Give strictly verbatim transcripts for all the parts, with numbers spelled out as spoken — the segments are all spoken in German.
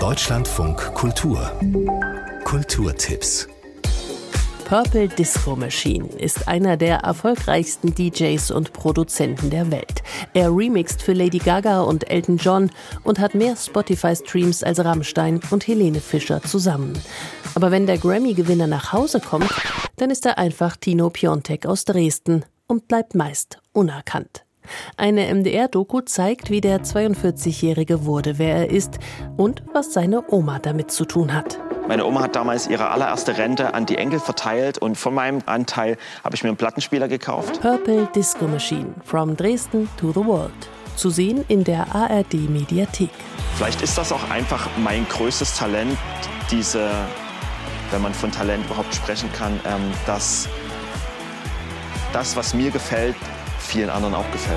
Deutschlandfunk Kultur. Kulturtipps. Purple Disco Machine ist einer der erfolgreichsten D Js und Produzenten der Welt. Er remixt für Lady Gaga und Elton John und hat mehr Spotify-Streams als Rammstein und Helene Fischer zusammen. Aber wenn der Grammy-Gewinner nach Hause kommt, dann ist er einfach Tino Piontek aus Dresden und bleibt meist unerkannt. Eine M D R-Doku zeigt, wie der zweiundvierzigjährige wurde, wer er ist und was seine Oma damit zu tun hat. Meine Oma hat damals ihre allererste Rente an die Enkel verteilt und von meinem Anteil habe ich mir einen Plattenspieler gekauft. Purple Disco Machine, From Dresden to the World. Zu sehen in der A R D-Mediathek. Vielleicht ist das auch einfach mein größtes Talent, diese, wenn man von Talent überhaupt sprechen kann, ähm, dass das, was mir gefällt, vielen anderen auch gefällt.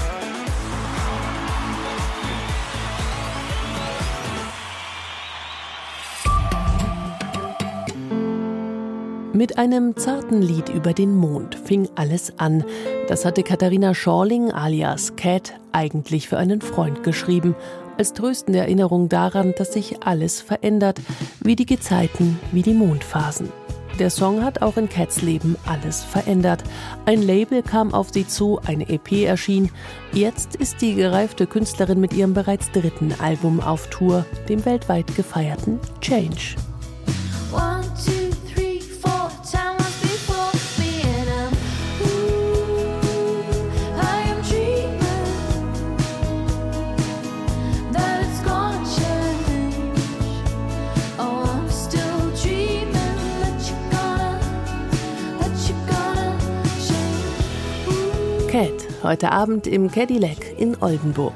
Mit einem zarten Lied über den Mond fing alles an. Das hatte Katharina Schorling alias Cat eigentlich für einen Freund geschrieben, als tröstende Erinnerung daran, dass sich alles verändert, wie die Gezeiten, wie die Mondphasen. Der Song hat auch in Cats Leben alles verändert. Ein Label kam auf sie zu, eine E P erschien. Jetzt ist die gereifte Künstlerin mit ihrem bereits dritten Album auf Tour, dem weltweit gefeierten Change. One, two, three, four, time was before me and I'm, ooh, I am dreaming that it's gonna change. Oh, I'm still dreaming that you're gonna, that you're gonna change. Ooh. Cat, heute Abend im Cadillac in Oldenburg.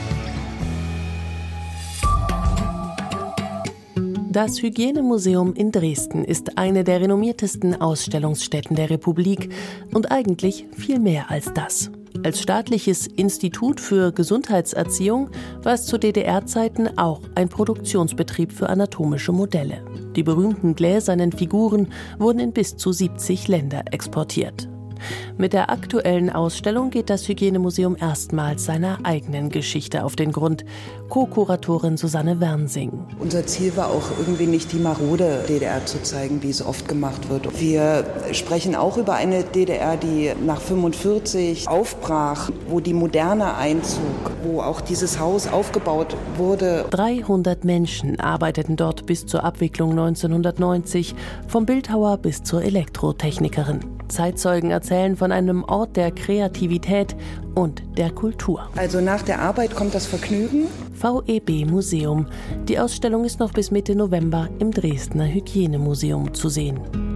Das Hygienemuseum in Dresden ist eine der renommiertesten Ausstellungsstätten der Republik und eigentlich viel mehr als das. Als staatliches Institut für Gesundheitserziehung war es zu D D R-Zeiten auch ein Produktionsbetrieb für anatomische Modelle. Die berühmten gläsernen Figuren wurden in bis zu siebzig Länder exportiert. Mit der aktuellen Ausstellung geht das Hygienemuseum erstmals seiner eigenen Geschichte auf den Grund. Co-Kuratorin Susanne Wernsing. Unser Ziel war auch irgendwie nicht die marode D D R zu zeigen, wie es oft gemacht wird. Wir sprechen auch über eine D D R, die nach fünfundvierzig aufbrach, wo die Moderne einzog, wo auch dieses Haus aufgebaut wurde. dreihundert Menschen arbeiteten dort bis zur Abwicklung neunzehnhundertneunzig, vom Bildhauer bis zur Elektrotechnikerin. Zeitzeugen erzählen von einem Ort der Kreativität und der Kultur. Also nach der Arbeit kommt das Vergnügen. V E B Museum. Die Ausstellung ist noch bis Mitte November im Dresdner Hygienemuseum zu sehen.